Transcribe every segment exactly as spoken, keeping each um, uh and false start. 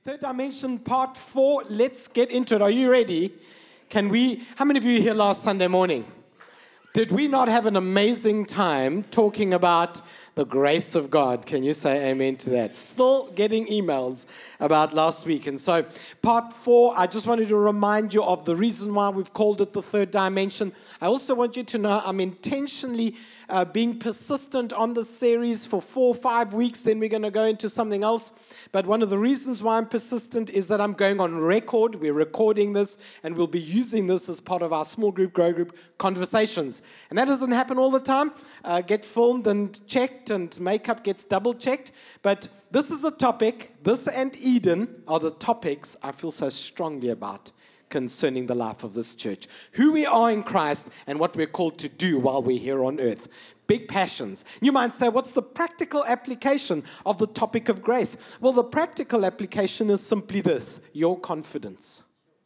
Third dimension, part four. Let's get into it. Are you ready? Can we, how many of you were here last Sunday morning? Did we not have an amazing time talking about the grace of God? Can you say amen to that? Still getting emails about last week. And so part four, I just wanted to remind you of the reason why we've called it the third dimension. I also want you to know I'm intentionally uh, being persistent on this series for four or five weeks. Then we're going to go into something else. But one of the reasons why I'm persistent is that I'm going on record. We're recording this and we'll be using this as part of our small group, grow group conversations. And that doesn't happen all the time. Uh, get filmed and checked and makeup gets double checked. But this is a topic, this and Eden are the topics I feel so strongly about concerning the life of this church. Who we are in Christ and what we're called to do while we're here on earth. Big passions. You might say, what's the practical application of the topic of grace? Well, the practical application is simply this, your confidence.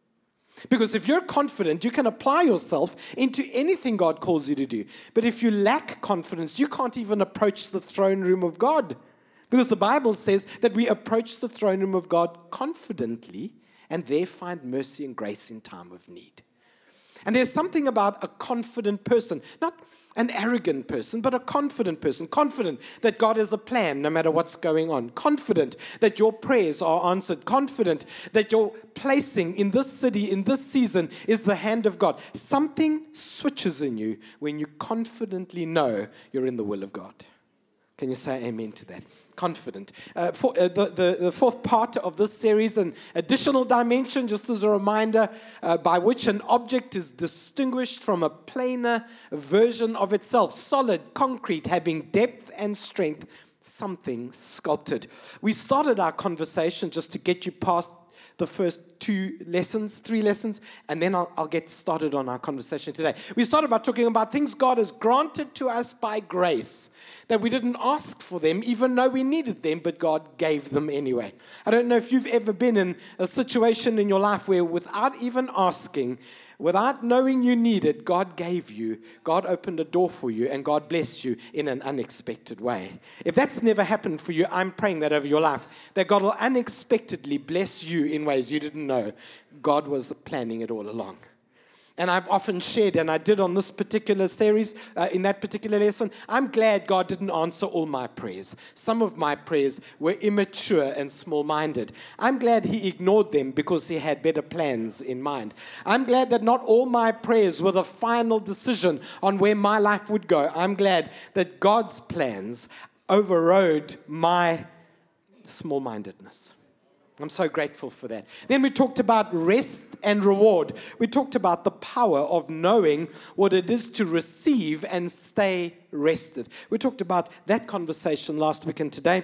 Because if you're confident, you can apply yourself into anything God calls you to do. But if you lack confidence, you can't even approach the throne room of God. Because the Bible says that we approach the throne room of God confidently and there find mercy and grace in time of need. And there's something about a confident person, not an arrogant person, but a confident person. Confident that God has a plan no matter what's going on. Confident that your prayers are answered. Confident that your placing in this city, in this season, is the hand of God. Something switches in you when you confidently know you're in the will of God. Can you say amen to that? Confident. Uh, for, uh, the, the, the fourth part of this series, an additional dimension, just as a reminder, uh, by which an object is distinguished from a plainer version of itself. Solid, concrete, having depth and strength, something sculpted. We started our conversation just to get you past the first two lessons, three lessons, and then I'll, I'll get started on our conversation today. We started by talking about things God has granted to us by grace, that we didn't ask for them, even though we needed them, but God gave them anyway. I don't know if you've ever been in a situation in your life where without even asking, without knowing you needed, God gave you, God opened a door for you, and God blessed you in an unexpected way. If that's never happened for you, I'm praying that over your life, that God will unexpectedly bless you in ways you didn't know. God was planning it all along. And I've often shared, and I did on this particular series, uh, in that particular lesson, I'm glad God didn't answer all my prayers. Some of my prayers were immature and small-minded. I'm glad He ignored them because He had better plans in mind. I'm glad that not all my prayers were the final decision on where my life would go. I'm glad that God's plans overrode my small-mindedness. I'm so grateful for that. Then we talked about rest and reward. We talked about the power of knowing what it is to receive and stay rested. We talked about that conversation last week, and today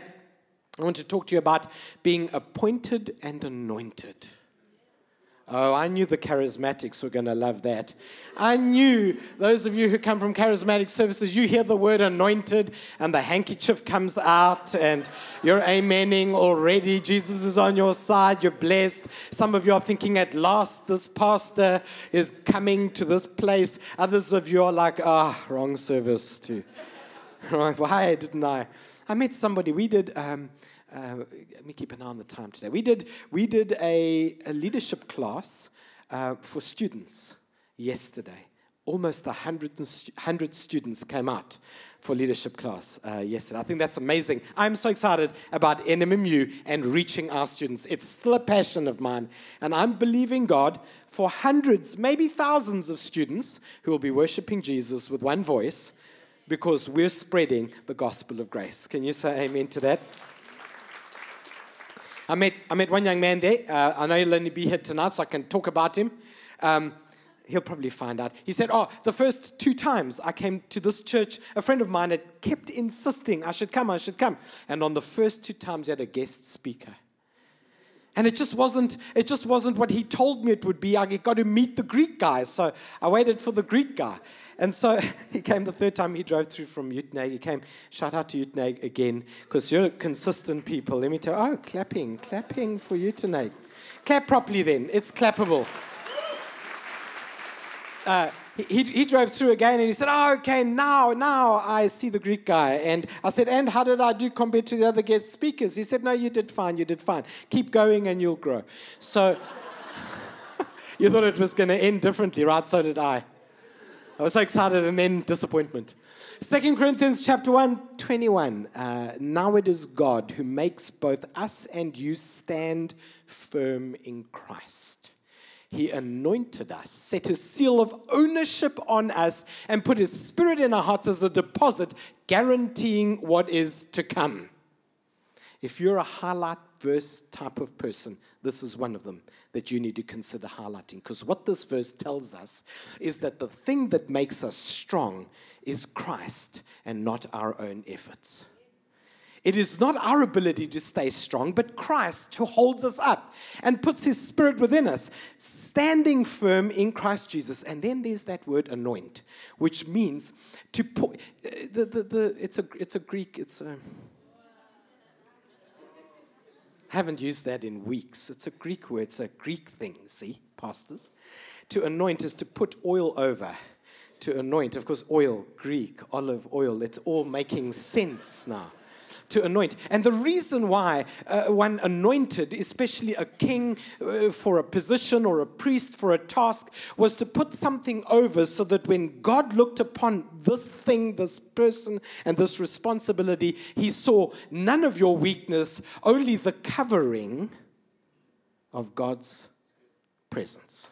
I want to talk to you about being appointed and anointed. Oh, I knew the charismatics were going to love that. I knew those of you who come from charismatic services, you hear the word anointed and the handkerchief comes out and you're amening already. Jesus is on your side. You're blessed. Some of you are thinking, at last, this pastor is coming to this place. Others of you are like, ah, oh, wrong service too. Why didn't I? I met somebody. We did... Um, Uh, let me keep an eye on the time today. We did we did a, a leadership class uh, for students yesterday. Almost a hundred, hundred students came out for leadership class uh, yesterday. I think that's amazing. I'm so excited about N M M U and reaching our students. It's still a passion of mine. And I'm believing God for hundreds, maybe thousands of students who will be worshiping Jesus with one voice because we're spreading the gospel of grace. Can you say amen to that? I met I met one young man there. Uh, I know he'll only be here tonight, so I can talk about him. Um, he'll probably find out. He said, oh, the first two times I came to this church, a friend of mine had kept insisting I should come, I should come. And on the first two times, he had a guest speaker. And it just wasn't it just wasn't what he told me it would be. I got to meet the Greek guy, so I waited for the Greek guy. And so he came the third time. He drove through from Uitenhage. He came. Shout out to Uitenhage again, because you're consistent people. Let me tell you. Oh, clapping. Clapping for Uitenhage. Clap properly then. It's clappable. Uh, he, he, he drove through again and he said, oh, okay, now, now I see the Greek guy. And I said, and how did I do compared to the other guest speakers? He said, no, you did fine, you did fine. Keep going and you'll grow. So you thought it was going to end differently, right? So did I. I was so excited and then disappointment. Second Corinthians chapter one, twenty-one. Uh, now it is God who makes both us and you stand firm in Christ. He anointed us, set a seal of ownership on us, and put his spirit in our hearts as a deposit, guaranteeing what is to come. If you're a highlight verse type of person, this is one of them that you need to consider highlighting. Because what this verse tells us is that the thing that makes us strong is Christ and not our own efforts. It is not our ability to stay strong, but Christ who holds us up and puts his spirit within us, standing firm in Christ Jesus. And then there's that word anoint, which means to put, the, the, the, it's, a, it's a Greek, it's a, haven't used that in weeks. It's a Greek word. It's a Greek thing, see, pastors. To anoint is to put oil over. To anoint, of course, oil, Greek, olive oil. It's all making sense now. To anoint. And the reason why uh, one anointed, especially a king uh, for a position or a priest for a task, was to put something over so that when God looked upon this thing, this person, and this responsibility, he saw none of your weakness, only the covering of God's presence.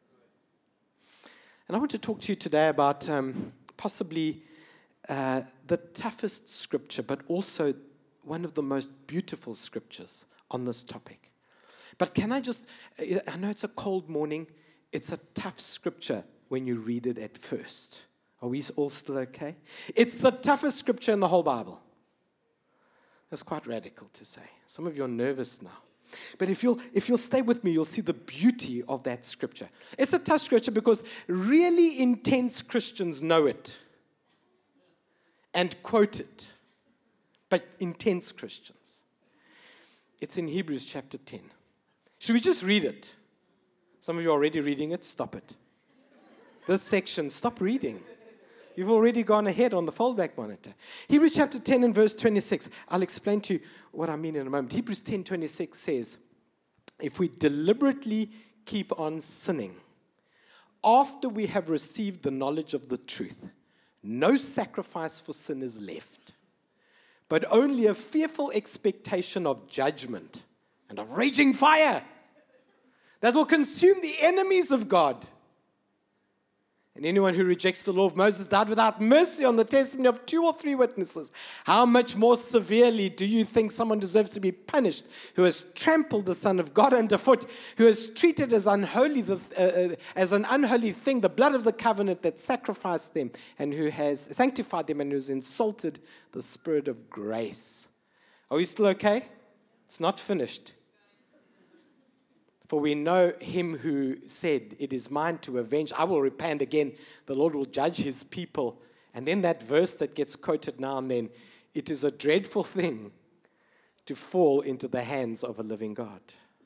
And I want to talk to you today about um, possibly uh, the toughest scripture, but also one of the most beautiful scriptures on this topic. But can I just, I know it's a cold morning, it's a tough scripture when you read it at first. Are we all still okay? It's the toughest scripture in the whole Bible. That's quite radical to say. Some of you are nervous now. But if you'll, if you'll stay with me, you'll see the beauty of that scripture. It's a tough scripture because really intense Christians know it and quote it. But intense Christians. It's in Hebrews chapter ten. Should we just read it? Some of you are already reading it. Stop it. This section, stop reading. You've already gone ahead on the foldback monitor. Hebrews chapter ten and verse twenty-six. I'll explain to you what I mean in a moment. Hebrews ten twenty-six says, if we deliberately keep on sinning, after we have received the knowledge of the truth, no sacrifice for sin is left, but only a fearful expectation of judgment and of raging fire that will consume the enemies of God. And anyone who rejects the law of Moses died without mercy on the testimony of two or three witnesses. How much more severely do you think someone deserves to be punished who has trampled the Son of God underfoot, who has treated as unholy the, uh, uh, as an unholy thing the blood of the covenant that sacrificed them, and who has sanctified them, and who has insulted the Spirit of grace? Are we still okay? It's not finished. For we know him who said, it is mine to avenge. I will repay again. The Lord will judge his people. And then that verse that gets quoted now and then, it is a dreadful thing to fall into the hands of a living God.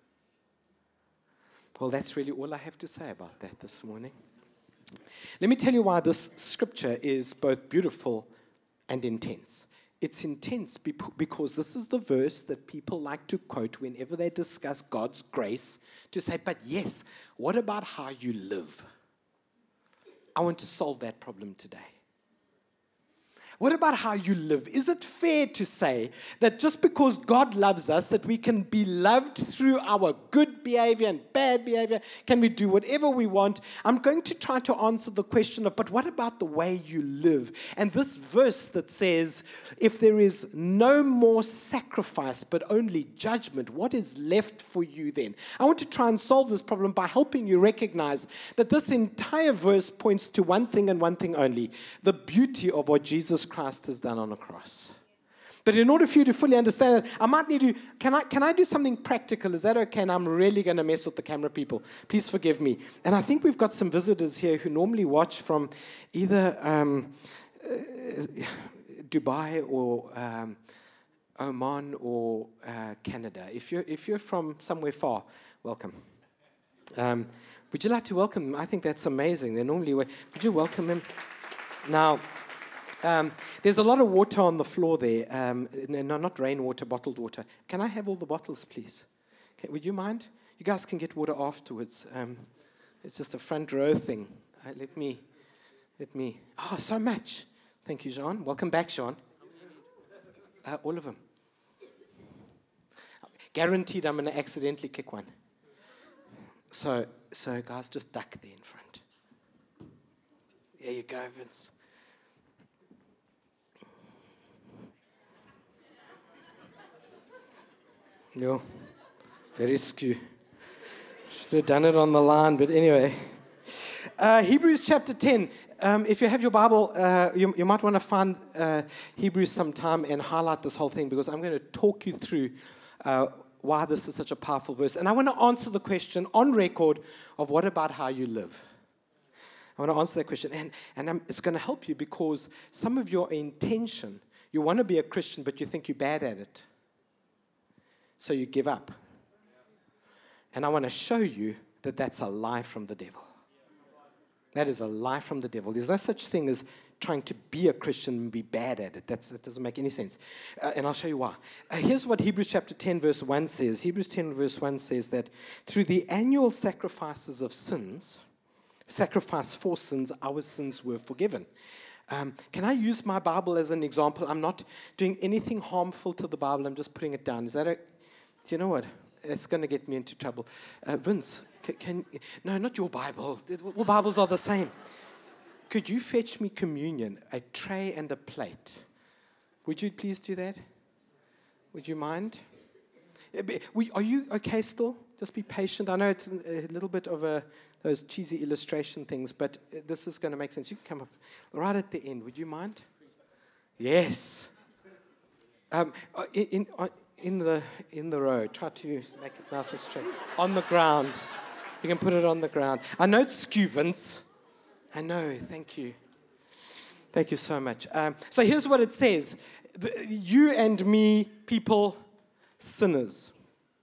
Well, that's really all I have to say about that this morning. Let me tell you why this scripture is both beautiful and intense. It's intense because this is the verse that people like to quote whenever they discuss God's grace, to say, but yes, what about how you live? I want to solve that problem today. What about how you live? Is it fair to say that just because God loves us, that we can be loved through our good behavior and bad behavior? Can we do whatever we want? I'm going to try to answer the question of, but what about the way you live? And this verse that says, if there is no more sacrifice, but only judgment, what is left for you then? I want to try and solve this problem by helping you recognize that this entire verse points to one thing and one thing only, the beauty of what Jesus Christ has done on a cross. But in order for you to fully understand that, I might need to, can I can I do something practical? Is that okay? And I'm really going to mess with the camera people. Please forgive me. And I think we've got some visitors here who normally watch from either um, uh, Dubai or um, Oman or uh, Canada. If you're, if you're from somewhere far, welcome. Um, Would you like to welcome him? I think that's amazing. They normally would you welcome him? Now, um, there's a lot of water on the floor there. Um, no, not rainwater, bottled water. Can I have all the bottles, please? Okay, would you mind? You guys can get water afterwards. Um, it's just a front row thing. Uh, let me, let me. Oh, so much. Thank you, Jean. Welcome back, Jean. Uh, all of them. Guaranteed I'm going to accidentally kick one. So, so guys, just duck there in front. There you go, Vince. No, very skew. Should have done it on the line, but anyway. Uh, Hebrews chapter ten. Um, if you have your Bible, uh, you, you might want to find uh, Hebrews sometime and highlight this whole thing, because I'm going to talk you through uh, why this is such a powerful verse. And I want to answer the question on record of what about how you live? I want to answer that question. And, and I'm, it's going to help you, because some of your intention, you want to be a Christian, but you think you're bad at it. So you give up. And I want to show you that that's a lie from the devil. That is a lie from the devil. There's no such thing as trying to be a Christian and be bad at it. That's, that doesn't make any sense. Uh, and I'll show you why. Uh, here's what Hebrews chapter ten verse one says. Hebrews ten verse one says that through the annual sacrifices of sins, sacrifice for sins, our sins were forgiven. Um, can I use my Bible as an example? I'm not doing anything harmful to the Bible. I'm just putting it down. Is that a... Do you know what? It's going to get me into trouble. Uh, Vince, can, can... No, not your Bible. All Bibles are the same. Could you fetch me communion, a tray and a plate? Would you please do that? Would you mind? Are you okay still? Just be patient. I know it's a little bit of a those cheesy illustration things, but this is going to make sense. You can come up right at the end. Would you mind? Yes. Um, in... in In the in the row, try to make it nice and straight. On the ground. You can put it on the ground. I know it's skew, Vince. I know, thank you. Thank you so much. Um, so here's what it says. The, you and me, people, sinners.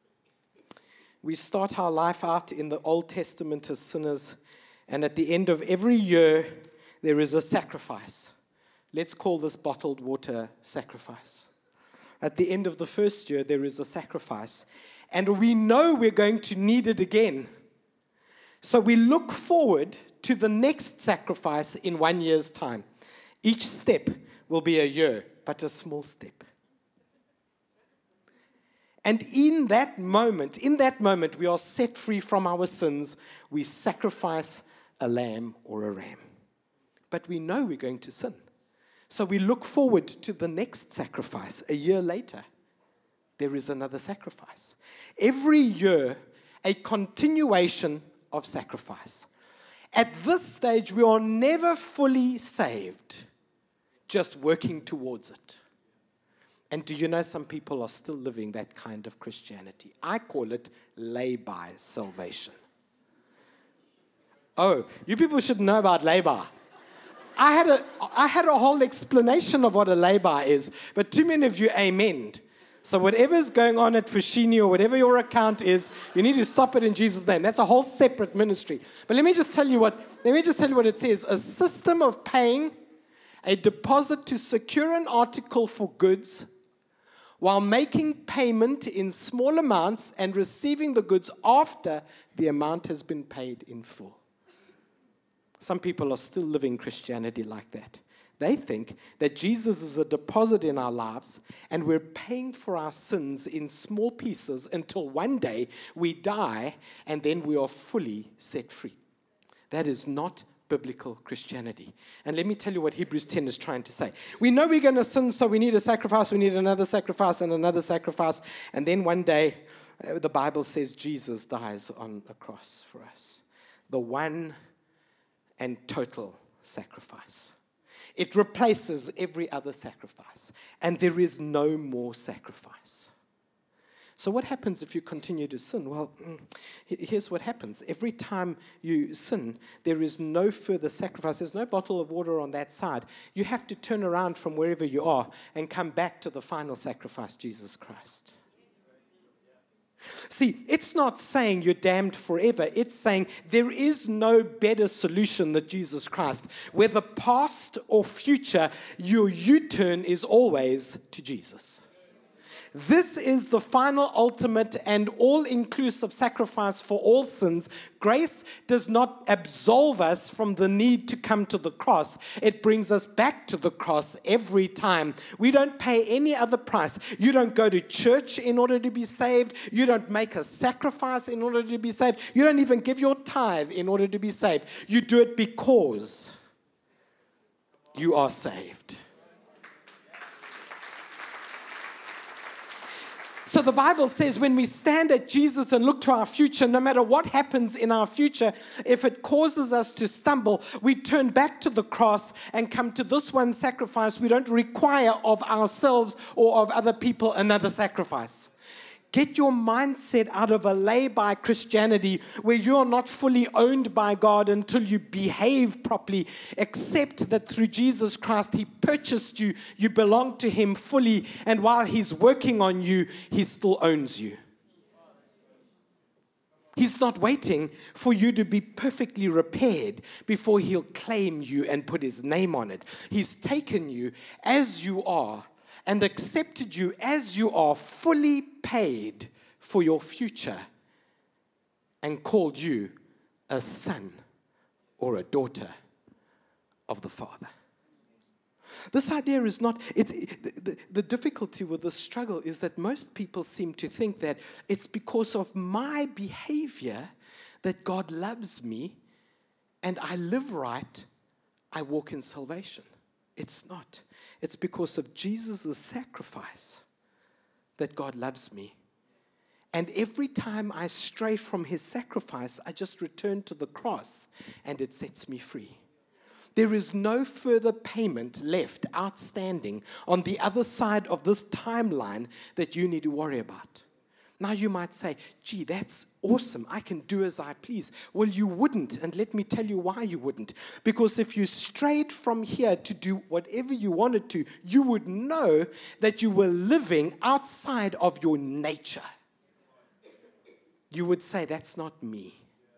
We start our life out in the Old Testament as sinners, and at the end of every year, there is a sacrifice. Let's call this bottled water sacrifice. At the end of the first year, there is a sacrifice. And we know we're going to need it again. So we look forward to the next sacrifice in one year's time. Each step will be a year, but a small step. And in that moment, in that moment, we are set free from our sins. We sacrifice a lamb or a ram. But we know we're going to sin. So we look forward to the next sacrifice. A year later, there is another sacrifice. Every year, a continuation of sacrifice. At this stage, we are never fully saved, just working towards it. And do you know some people are still living that kind of Christianity? I call it lay-by salvation. Oh, you people should know about lay-by. I had a I had a whole explanation of what a lay-by is, but too many of you amened. So whatever's going on at Fushini or whatever your account is, you need to stop it in Jesus' name. That's a whole separate ministry. But let me just tell you what let me just tell you what it says. A system of paying a deposit to secure an article for goods while making payment in small amounts and receiving the goods after the amount has been paid in full. Some people are still living Christianity like that. They think that Jesus is a deposit in our lives and we're paying for our sins in small pieces until one day we die and then we are fully set free. That is not biblical Christianity. And let me tell you what Hebrews ten is trying to say. We know we're going to sin, so we need a sacrifice, we need another sacrifice and another sacrifice. And then one day, uh, the Bible says Jesus dies on a cross for us. The one and total sacrifice. It replaces every other sacrifice. And there is no more sacrifice. So what happens if you continue to sin? Well, here's what happens. Every time you sin, there is no further sacrifice. There's no bottle of water on that side. You have to turn around from wherever you are and come back to the final sacrifice, Jesus Christ. See, it's not saying you're damned forever. It's saying there is no better solution than Jesus Christ. Whether past or future, your U-turn is always to Jesus. This is the final, ultimate, and all-inclusive sacrifice for all sins. Grace does not absolve us from the need to come to the cross. It brings us back to the cross every time. We don't pay any other price. You don't go to church in order to be saved. You don't make a sacrifice in order to be saved. You don't even give your tithe in order to be saved. You do it because you are saved. So the Bible says when we stand at Jesus and look to our future, no matter what happens in our future, if it causes us to stumble, we turn back to the cross and come to this one sacrifice. We don't require of ourselves or of other people another sacrifice. Get your mindset out of a lay-by Christianity where you're not fully owned by God until you behave properly. Accept that through Jesus Christ, He purchased you. You belong to Him fully. And while He's working on you, He still owns you. He's not waiting for you to be perfectly repaired before He'll claim you and put His name on it. He's taken you as you are and accepted you as you are, fully paid for your future, and called you a son or a daughter of the Father. This idea is not, it's, the, the, the difficulty with this struggle is that most people seem to think that it's because of my behavior that God loves me and I live right, I walk in salvation. It's not. It's because of Jesus' sacrifice that God loves me. And every time I stray from His sacrifice, I just return to the cross and it sets me free. There is no further payment left outstanding on the other side of this timeline that you need to worry about. Now you might say, gee, that's awesome. I can do as I please. Well, you wouldn't, and let me tell you why you wouldn't. Because if you strayed from here to do whatever you wanted to, you would know that you were living outside of your nature. You would say, that's not me.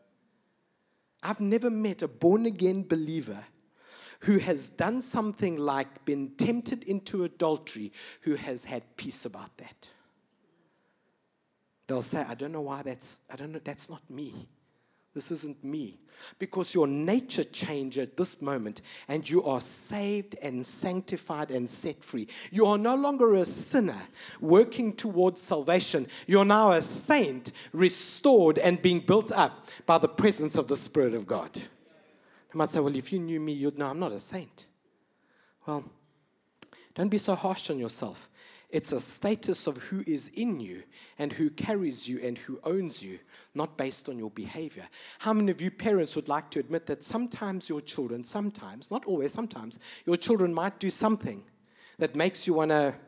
I've never met a born-again believer who has done something like been tempted into adultery who has had peace about that. They'll say, I don't know why that's, I don't know, that's not me. This isn't me. Because your nature changed at this moment and you are saved and sanctified and set free. You are no longer a sinner working towards salvation. You're now a saint restored and being built up by the presence of the Spirit of God. You might say, well, if you knew me, you'd know I'm not a saint. Well, don't be so harsh on yourself. It's a status of who is in you and who carries you and who owns you, not based on your behavior. How many of you parents would like to admit that sometimes your children, sometimes, not always, sometimes, your children might do something that makes you want to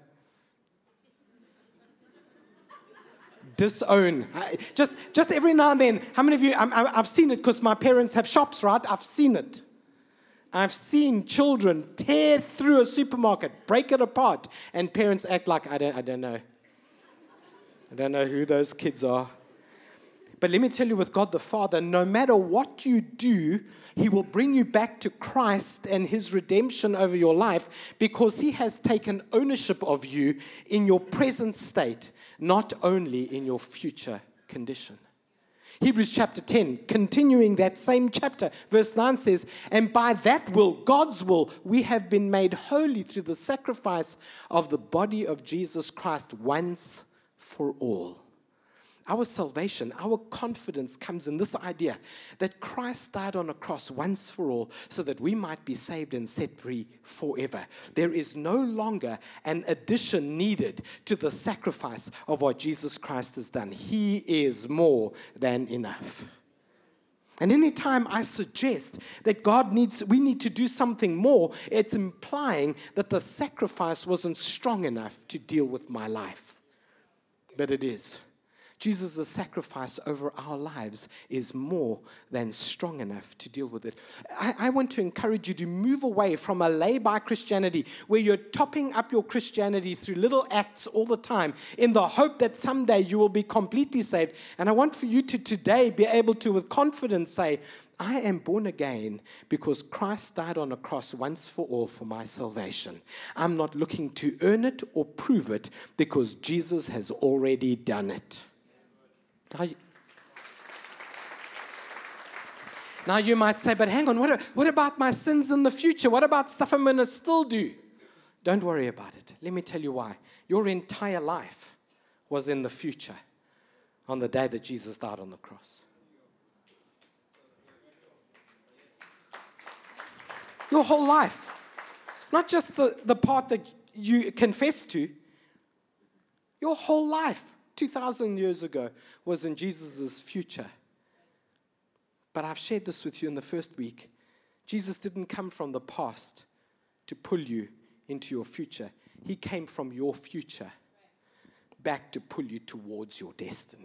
disown? Just, just every now and then, how many of you, I'm, I've seen it because my parents have shops, right? I've seen it. I've seen children tear through a supermarket, break it apart, and parents act like, I don't, I don't know. I don't know who those kids are. But let me tell you, with God the Father, no matter what you do, He will bring you back to Christ and His redemption over your life because He has taken ownership of you in your present state, not only in your future condition. Hebrews chapter ten, continuing that same chapter, verse nine says, and by that will, God's will, we have been made holy through the sacrifice of the body of Jesus Christ once for all. Our salvation, our confidence comes in this idea that Christ died on a cross once for all so that we might be saved and set free forever. There is no longer an addition needed to the sacrifice of what Jesus Christ has done. He is more than enough. And anytime I suggest that God needs, we need to do something more, it's implying that the sacrifice wasn't strong enough to deal with my life. But it is. Jesus' sacrifice over our lives is more than strong enough to deal with it. I, I want to encourage you to move away from a lay-by Christianity where you're topping up your Christianity through little acts all the time in the hope that someday you will be completely saved. And I want for you to today be able to, with confidence, say, I am born again because Christ died on a cross once for all for my salvation. I'm not looking to earn it or prove it because Jesus has already done it. Now you, now you might say, but hang on, what, what about my sins in the future? What about stuff I'm going to still do? Don't worry about it. Let me tell you why. Your entire life was in the future on the day that Jesus died on the cross. Your whole life. Not just the, the part that you confess to. Your whole life, two thousand years ago, was in Jesus' future. But I've shared this with you in the first week. Jesus didn't come from the past to pull you into your future. He came from your future back to pull you towards your destiny.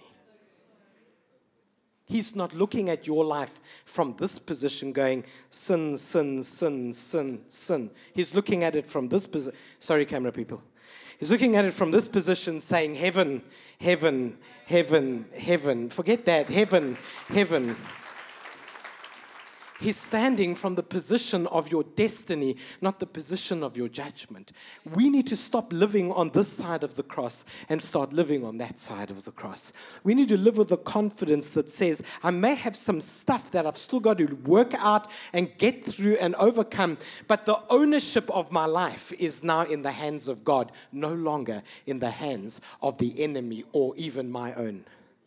He's not looking at your life from this position going, sin, sin, sin, sin, sin. He's looking at it from this position. Sorry, camera people. He's looking at it from this position saying, heaven, heaven, heaven, heaven. Forget that. Heaven, heaven. He's standing from the position of your destiny, not the position of your judgment. We need to stop living on this side of the cross and start living on that side of the cross. We need to live with the confidence that says, I may have some stuff that I've still got to work out and get through and overcome, but the ownership of my life is now in the hands of God, no longer in the hands of the enemy or even my own.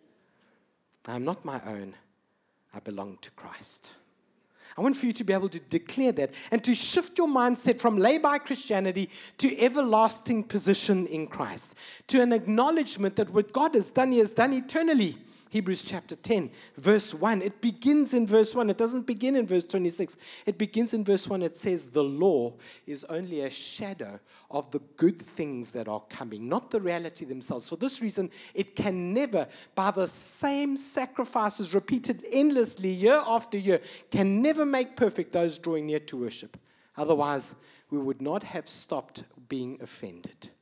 I'm not my own. I belong to Christ. I want for you to be able to declare that and to shift your mindset from lay-by Christianity to everlasting position in Christ, to an acknowledgement that what God has done, He has done eternally. Hebrews chapter ten, verse one. It begins in verse one. It doesn't begin in verse twenty-six. It begins in verse one. It says, the law is only a shadow of the good things that are coming, not the reality themselves. For this reason, it can never, by the same sacrifices repeated endlessly year after year, can never make perfect those drawing near to worship. Otherwise, we would not have stopped being offended.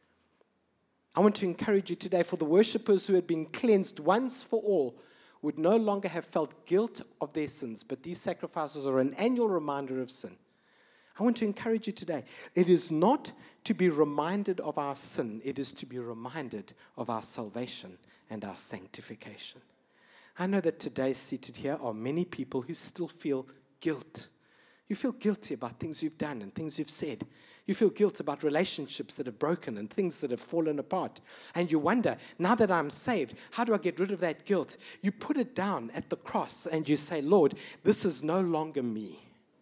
I want to encourage you today, for the worshippers who had been cleansed once for all would no longer have felt guilt of their sins, but these sacrifices are an annual reminder of sin. I want to encourage you today. It is not to be reminded of our sin. It is to be reminded of our salvation and our sanctification. I know that today seated here are many people who still feel guilt. You feel guilty about things you've done and things you've said. You feel guilt about relationships that have broken and things that have fallen apart. And you wonder, now that I'm saved, how do I get rid of that guilt? You put it down at the cross and you say, Lord, this is no longer me.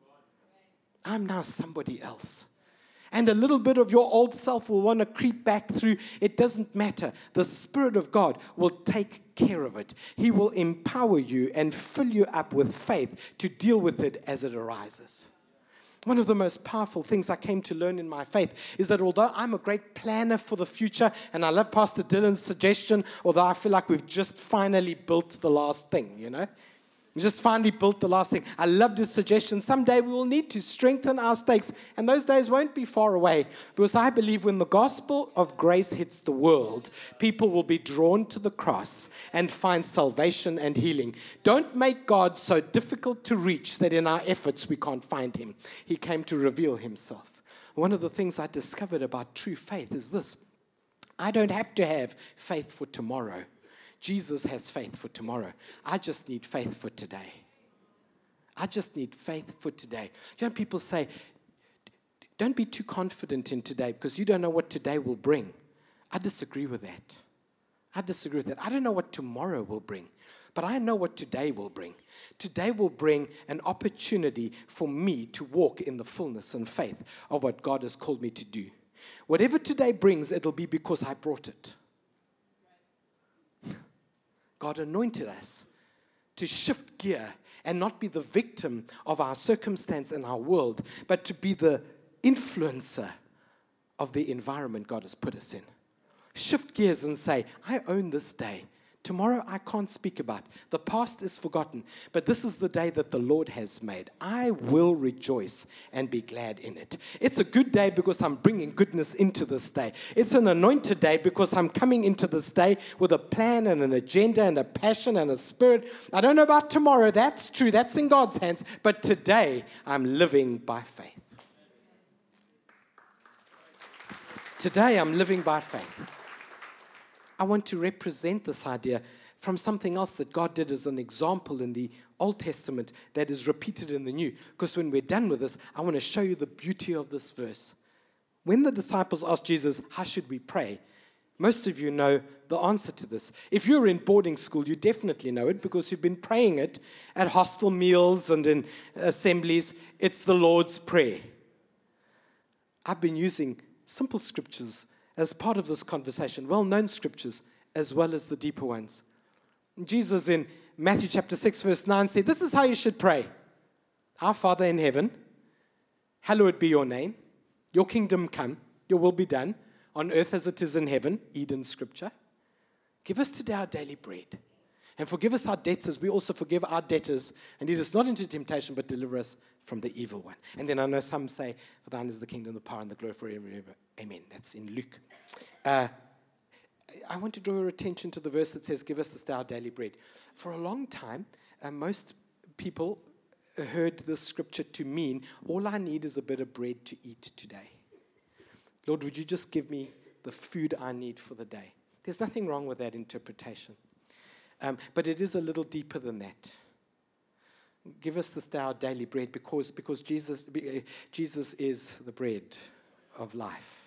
I'm now somebody else. And a little bit of your old self will want to creep back through. It doesn't matter. The Spirit of God will take care of it. He will empower you and fill you up with faith to deal with it as it arises. One of the most powerful things I came to learn in my faith is that although I'm a great planner for the future, and I love Pastor Dylan's suggestion, although I feel like we've just finally built the last thing, you know? We just finally built the last thing. I loved his suggestion. Someday we will need to strengthen our stakes, and those days won't be far away, because I believe when the gospel of grace hits the world, people will be drawn to the cross and find salvation and healing. Don't make God so difficult to reach that in our efforts we can't find Him. He came to reveal Himself. One of the things I discovered about true faith is this. I don't have to have faith for tomorrow. Jesus has faith for tomorrow. I just need faith for today. I just need faith for today. You know, people say, don't be too confident in today because you don't know what today will bring. I disagree with that. I disagree with that. I don't know what tomorrow will bring, but I know what today will bring. Today will bring an opportunity for me to walk in the fullness and faith of what God has called me to do. Whatever today brings, it'll be because I brought it. God anointed us to shift gear and not be the victim of our circumstance and our world, but to be the influencer of the environment God has put us in. Shift gears and say, I own this day. Tomorrow I can't speak about. The past is forgotten. But this is the day that the Lord has made. I will rejoice and be glad in it. It's a good day because I'm bringing goodness into this day. It's an anointed day because I'm coming into this day with a plan and an agenda and a passion and a spirit. I don't know about tomorrow. That's true. That's in God's hands. But today I'm living by faith. Today I'm living by faith. I want to represent this idea from something else that God did as an example in the Old Testament that is repeated in the New. Because when we're done with this, I want to show you the beauty of this verse. When the disciples asked Jesus, how should we pray? Most of you know the answer to this. If you're in boarding school, you definitely know it because you've been praying it at hostel meals and in assemblies. It's the Lord's Prayer. I've been using simple scriptures as part of this conversation, well-known scriptures, as well as the deeper ones. Jesus in Matthew chapter six, verse nine said, this is how you should pray. Our Father in heaven, hallowed be your name. Your kingdom come, your will be done, on earth as it is in heaven, Eden scripture. Give us today our daily bread. And forgive us our debts as we also forgive our debtors. And lead us not into temptation, but deliver us from the evil one. And then I know some say, for thine is the kingdom, the power, and the glory forever and ever. Amen. That's in Luke. Uh, I want to draw your attention to the verse that says, give us this day our daily bread. For a long time, uh, most people heard this scripture to mean, all I need is a bit of bread to eat today. Lord, would you just give me the food I need for the day? There's nothing wrong with that interpretation. Um, but it is a little deeper than that. Give us this day our daily bread because, because Jesus, Jesus is the bread of life.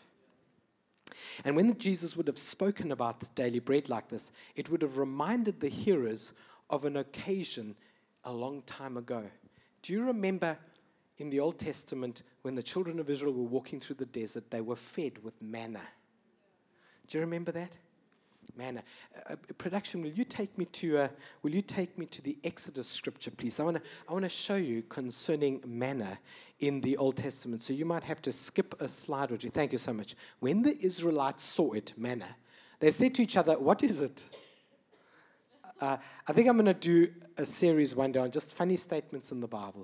And when Jesus would have spoken about daily bread like this, it would have reminded the hearers of an occasion a long time ago. Do you remember in the Old Testament when the children of Israel were walking through the desert, they were fed with manna? Do you remember that? Manna. Uh, production, will you take me to uh, will you take me to the Exodus scripture, please? I want to I want to show you concerning manna in the Old Testament. So you might have to skip a slide or two. Thank you so much. When the Israelites saw it, manna, they said to each other, "What is it?" Uh, I think I'm going to do a series one day on just funny statements in the Bible.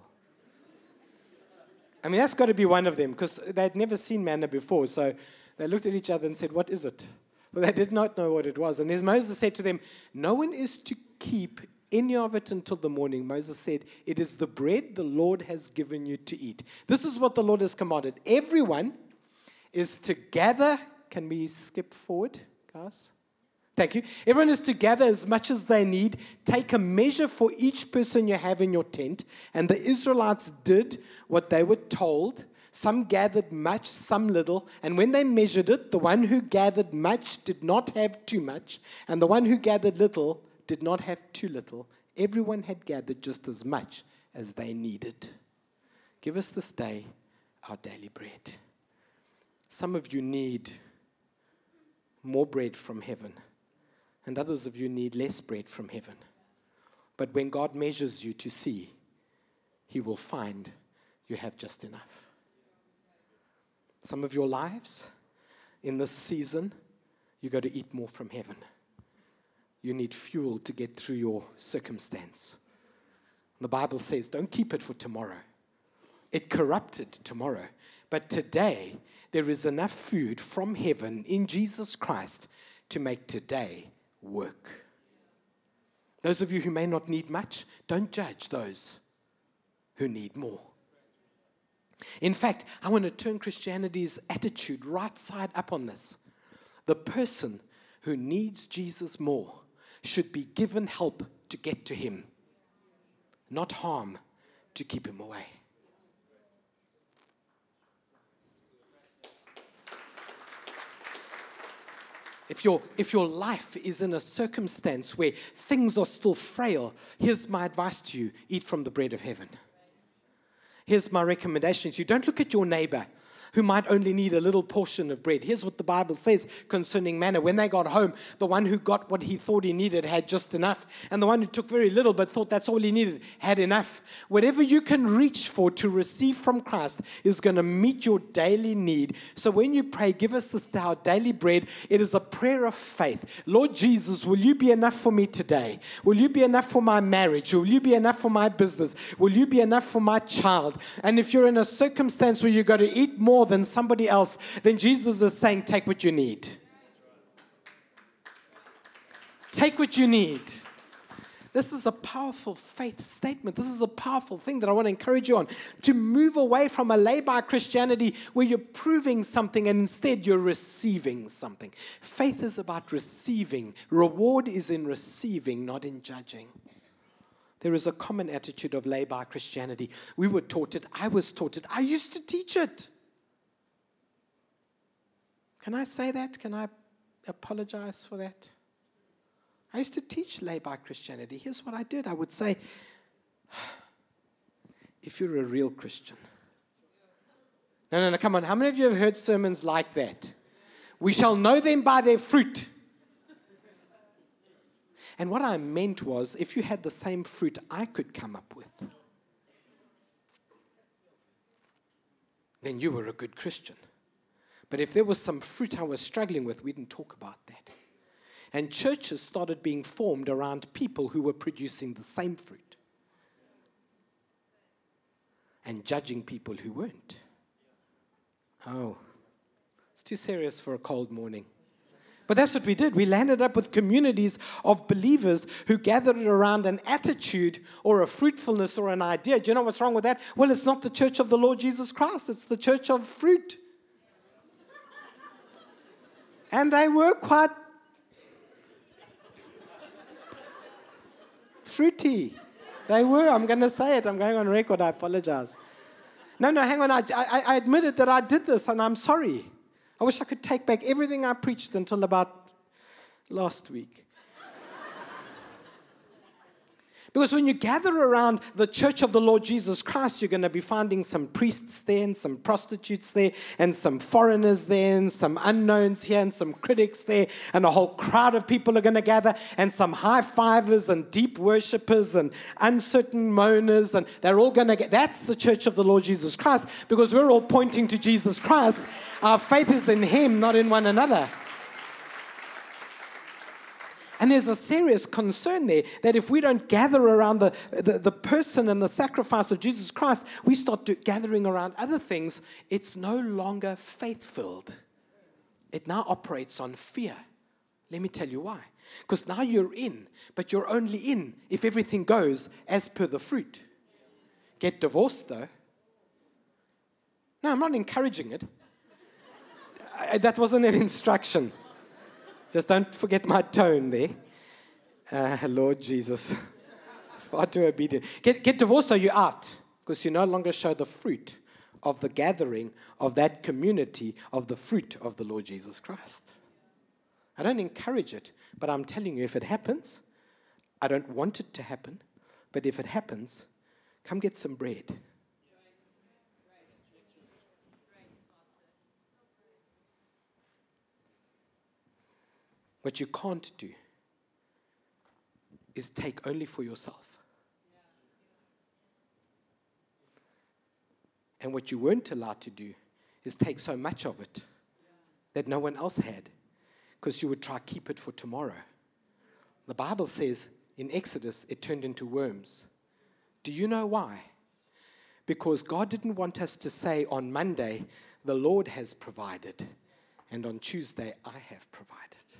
I mean, that's got to be one of them because they'd never seen manna before. So they looked at each other and said, "What is it?" But they did not know what it was. And as Moses said to them, no one is to keep any of it until the morning. Moses said, it is the bread the Lord has given you to eat. This is what the Lord has commanded. Everyone is to gather. Can we skip forward, guys? Thank you. Everyone is to gather as much as they need. Take a measure for each person you have in your tent. And the Israelites did what they were told. Some gathered much, some little. And when they measured it, the one who gathered much did not have too much. And the one who gathered little did not have too little. Everyone had gathered just as much as they needed. Give us this day our daily bread. Some of you need more bread from heaven. And others of you need less bread from heaven. But when God measures you to see, he will find you have just enough. Some of your lives, in this season, you got to eat more from heaven. You need fuel to get through your circumstance. The Bible says, don't keep it for tomorrow. It corrupted tomorrow. But today, there is enough food from heaven in Jesus Christ to make today work. Those of you who may not need much, don't judge those who need more. In fact, I want to turn Christianity's attitude right side up on this. The person who needs Jesus more should be given help to get to him, not harm to keep him away. If your, if your life is in a circumstance where things are still frail, here's my advice to you. Eat from the bread of heaven. Here's my recommendation to you. Don't look at your neighbor who might only need a little portion of bread. Here's what the Bible says concerning manna. When they got home, the one who got what he thought he needed had just enough. And the one who took very little but thought that's all he needed had enough. Whatever you can reach for to receive from Christ is going to meet your daily need. So when you pray, give us this day our daily bread, it is a prayer of faith. Lord Jesus, will you be enough for me today? Will you be enough for my marriage? Will you be enough for my business? Will you be enough for my child? And if you're in a circumstance where you've got to eat more than somebody else, then Jesus is saying, take what you need. Take what you need. This is a powerful faith statement. This is a powerful thing that I want to encourage you on. To move away from a lay-by Christianity where you're proving something and instead you're receiving something. Faith is about receiving. Reward is in receiving, not in judging. There is a common attitude of lay-by Christianity. We were taught it. I was taught it. I used to teach it. Can I say that? Can I apologize for that? I used to teach lay-by Christianity. Here's what I did. I would say, if you're a real Christian. No, no, no, come on. How many of you have heard sermons like that? We shall know them by their fruit. And what I meant was, if you had the same fruit I could come up with, then you were a good Christian. But if there was some fruit I was struggling with, we didn't talk about that. And churches started being formed around people who were producing the same fruit and judging people who weren't. Oh, it's too serious for a cold morning. But that's what we did. We landed up with communities of believers who gathered around an attitude or a fruitfulness or an idea. Do you know what's wrong with that? Well, it's not the church of the Lord Jesus Christ. It's the church of fruit. And they were quite fruity. They were. I'm going to say it. I'm going on record. I apologize. No, no, hang on. I, I, I admitted that I did this, and I'm sorry. I wish I could take back everything I preached until about last week. Because when you gather around the church of the Lord Jesus Christ, you're going to be finding some priests there and some prostitutes there and some foreigners there and some unknowns here and some critics there, and a whole crowd of people are going to gather, and some high-fivers and deep worshippers and uncertain moaners, and they're all going to get... That's the church of the Lord Jesus Christ, because we're all pointing to Jesus Christ. Our faith is in Him, not in one another. And there's a serious concern there that if we don't gather around the, the, the person and the sacrifice of Jesus Christ, we start to, gathering around other things, it's no longer faith-filled. It now operates on fear. Let me tell you why. Because now you're in, but you're only in if everything goes as per the fruit. Get divorced, though. No, I'm not encouraging it. I, that wasn't an instruction. Just don't forget my tone there. Uh, Lord Jesus. Far too obedient. Get, get divorced or you're out. Because you no longer show the fruit of the gathering of that community of the fruit of the Lord Jesus Christ. I don't encourage it, but I'm telling you, if it happens, I don't want it to happen, but if it happens, come get some bread. What you can't do is take only for yourself. And what you weren't allowed to do is take so much of it that no one else had, because you would try to keep it for tomorrow. The Bible says in Exodus it turned into worms. Do you know why? Because God didn't want us to say on Monday, the Lord has provided, and on Tuesday, I have provided.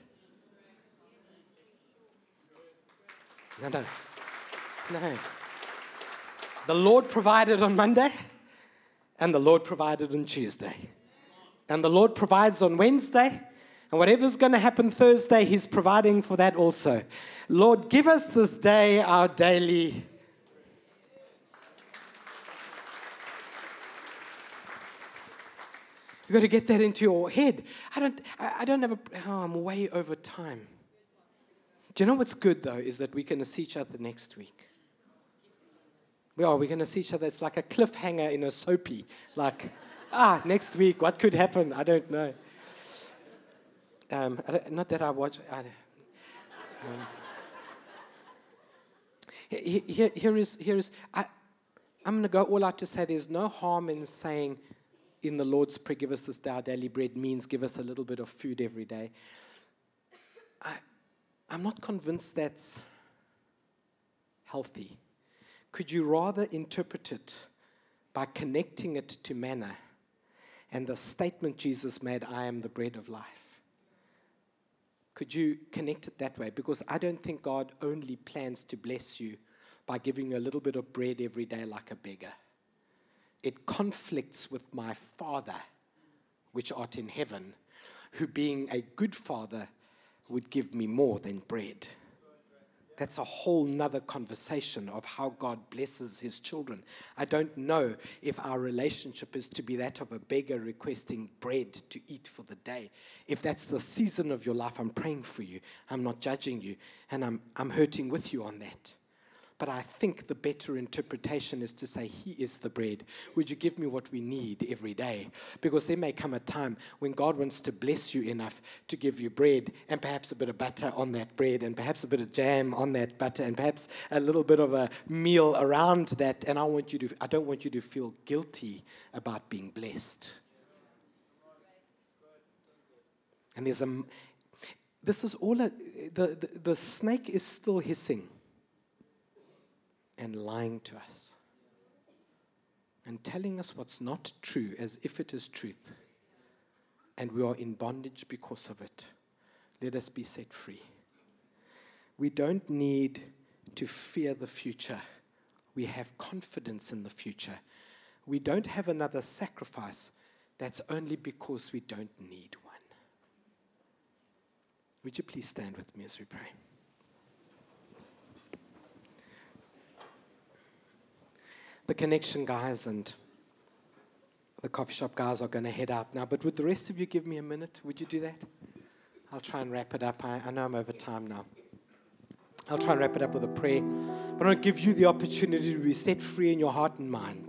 No, no, no. The Lord provided on Monday, and the Lord provided on Tuesday. And the Lord provides on Wednesday, and whatever's going to happen Thursday, He's providing for that also. Lord, give us this day our daily. You've got to get that into your head. I don't, I, I don't have a, oh, I'm way over time. Do you know what's good, though, is that we're going to see each other next week. We are. We're going to see each other. It's like a cliffhanger in a soapy. Like, ah, next week, what could happen? I don't know. Um, I don't, not that I watch. I, um, here, here is, here is. I, I'm going to go all out to say there's no harm in saying, in the Lord's Prayer, give us this day our daily bread, means give us a little bit of food every day. I, I'm not convinced that's healthy. Could you rather interpret it by connecting it to manna and the statement Jesus made, I am the bread of life? Could you connect it that way? Because I don't think God only plans to bless you by giving you a little bit of bread every day like a beggar. It conflicts with my Father, which art in heaven, who being a good Father would give me more than bread. That's a whole nother conversation of how God blesses his children. I don't know if our relationship is to be that of a beggar requesting bread to eat for the day. If that's the season of your life, I'm praying for you. I'm not judging you, and I'm, I'm hurting with you on that. But I think the better interpretation is to say, he is the bread. Would you give me what we need every day? Because there may come a time when God wants to bless you enough to give you bread and perhaps a bit of butter on that bread and perhaps a bit of jam on that butter and perhaps a little bit of a meal around that. And I want you to, I don't want you to feel guilty about being blessed. And there's a, this is all, a, the, the, the snake is still hissing and lying to us and telling us what's not true as if it is truth, and we are in bondage because of it. Let us be set free. We don't need to fear the future. We have confidence in the future. We don't have another sacrifice. That's only because we don't need one. Would you please stand with me as we pray? The connection guys and the coffee shop guys are going to head out now. But would the rest of you give me a minute? Would you do that? I'll try and wrap it up. I, I know I'm over time now. I'll try and wrap it up with a prayer. But I want to give you the opportunity to be set free in your heart and mind.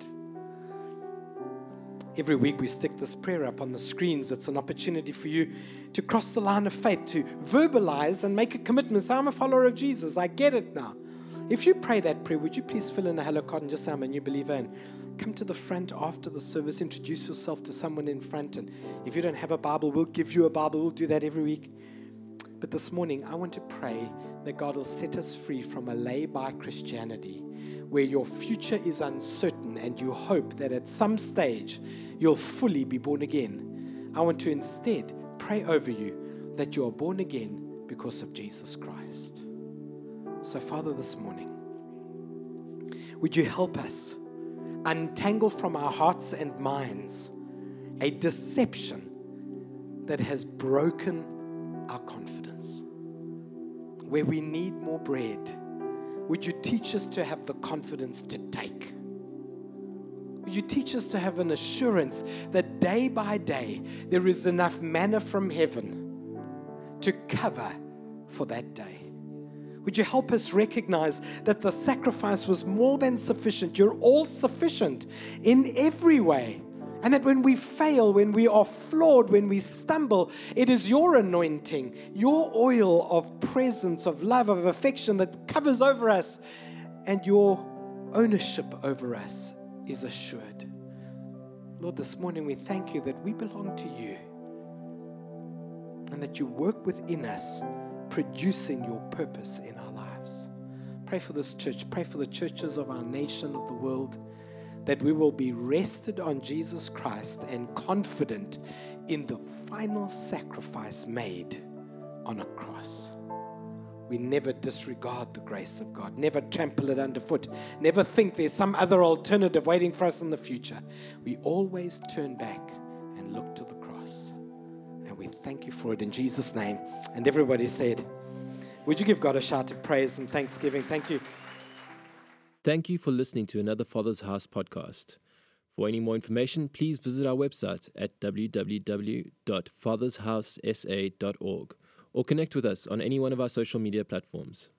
Every week we stick this prayer up on the screens. It's an opportunity for you to cross the line of faith, to verbalize and make a commitment. Say, I'm a follower of Jesus. I get it now. If you pray that prayer, would you please fill in a hello card and just say, I'm a new believer, and come to the front after the service, introduce yourself to someone in front. And if you don't have a Bible, we'll give you a Bible. We'll do that every week. But this morning, I want to pray that God will set us free from a lay-by Christianity where your future is uncertain and you hope that at some stage you'll fully be born again. I want to instead pray over you that you are born again because of Jesus Christ. So, Father, this morning, would you help us untangle from our hearts and minds a deception that has broken our confidence, where we need more bread? Would you teach us to have the confidence to take? Would you teach us to have an assurance that day by day there is enough manna from heaven to cover for that day? Would you help us recognize that the sacrifice was more than sufficient? You're all sufficient in every way. And that when we fail, when we are flawed, when we stumble, it is your anointing, your oil of presence, of love, of affection that covers over us, and your ownership over us is assured. Lord, this morning we thank you that we belong to you and that you work within us, producing your purpose in our lives. Pray for this church. Pray for the churches of our nation, of the world, that we will be rested on Jesus Christ and confident in the final sacrifice made on a cross. We never disregard the grace of God, never trample it underfoot, never think there's some other alternative waiting for us in the future. We always turn back and look to the cross. And we thank you for it in Jesus' name. And everybody said, would you give God a shout of praise and thanksgiving? Thank you. Thank you for listening to another Father's House podcast. For any more information, please visit our website at w w w dot fathers house s a dot org or connect with us on any one of our social media platforms.